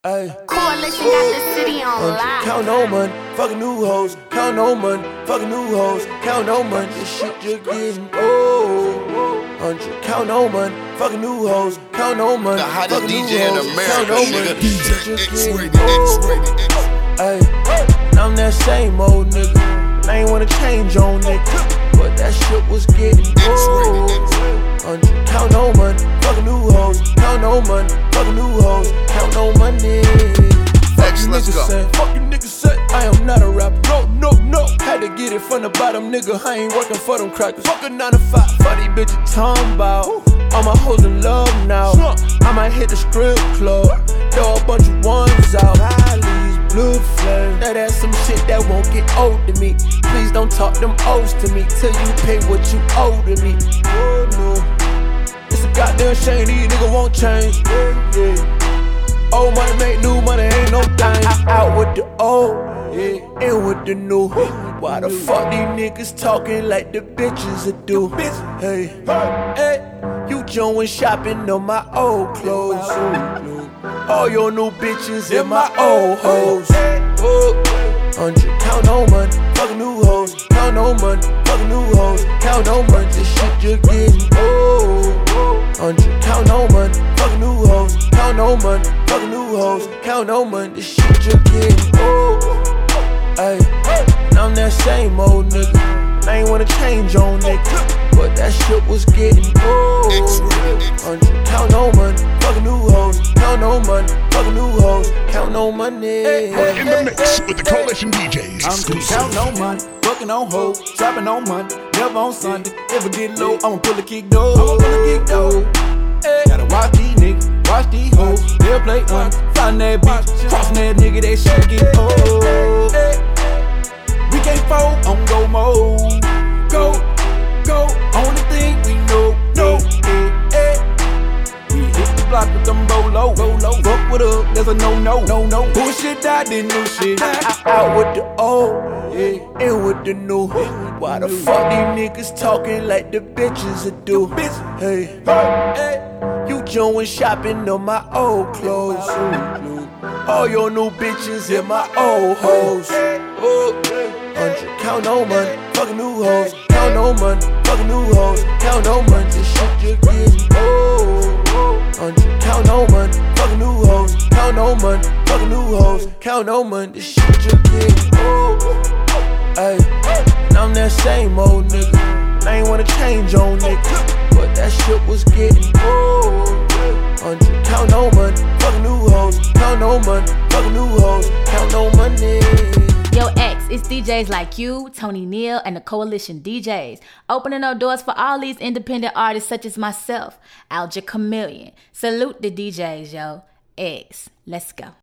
Ay. Coalition got the city on lock. Count no money, fucking new hoes. Count no money, fucking new hoes. Count no money, this shit just getting old. 100. Count no money, fucking new hoes. Count no money, The hottest fucking new DJ in hoes. America, Count no money, nigga. this shit just getting X-rated. Ay. I'm that same old nigga. I ain't wanna change on nigga, but that shit was getting old. 100. Count no money, fucking new hoes. Count no money, fucking new hoes. Count no money. X, let's go. Fuck you niggas say I am not a rapper. No. Had to get it from the bottom, nigga. I ain't working for them crackers. Fuck a 9 to 5. Fuck these bitches talking about. All my hoes in love now. I might hit the strip club, throw a bunch of ones out. Riley's blue flame. That's some shit that won't get old to me. Please don't talk them O's to me till you pay what you owe to me. Oh no, it's a goddamn shame these niggas won't change. Yeah. Old money make new money, ain't no thing. Out with the old, yeah, in with the new. Why the fuck these niggas talking like the bitches would do? Hey, you join shopping on my old clothes. All your new bitches in my old hoes. 100. Count no money, fucking new hoes. Count no money, fucking new hoes. Count no money, this shit just getting old. 100. Count no money, fucking new hoes. Count no money, fucking new hoes. Count no money, this shit just getting old. Ay. I'm that same old nigga. I ain't wanna change on nigga, but that shit was getting old. 100. Count no money, fucking new hoes. Count no money, fucking new hoes. Count no money. In the mix with the Coalition DJs. I'm counting on money, fucking on hoes, trapping on Monday, never on Sunday. If I get low, I'ma pull a kick though. Gotta watch these niggas, watch these hoes. They'll play find that bitch, crossing that nigga, that shit get old. We can't fold on go mode. Go, only thing we know, we hit the block with them bolo. Fuck with up, there's a no. Bullshit died, then new shit. Out with the old, yeah, in with the new. Why the fuck these niggas talking like the bitches would do? Hey, you join shopping on my old clothes. All your new bitches in my old hoes. 100. Count no money, fucking new hoes. Count no money, fucking new hoes. Count no money, this shit just getting old. 100. Count no money, fucking new hoes. Count no money, fucking new hoes. Count no money, this shit just getting old. Ay. I'm that same old nigga. I ain't wanna change on nigga, but that shit was getting old. 100. Count no money, fucking new hoes. Count no money, fucking new hoes. Count no money. Yo, X, it's DJs like you, Tony Neal, and the Coalition DJs, opening up doors for all these independent artists such as myself, Alja Chameleon. Salute the DJs, yo. X, let's go.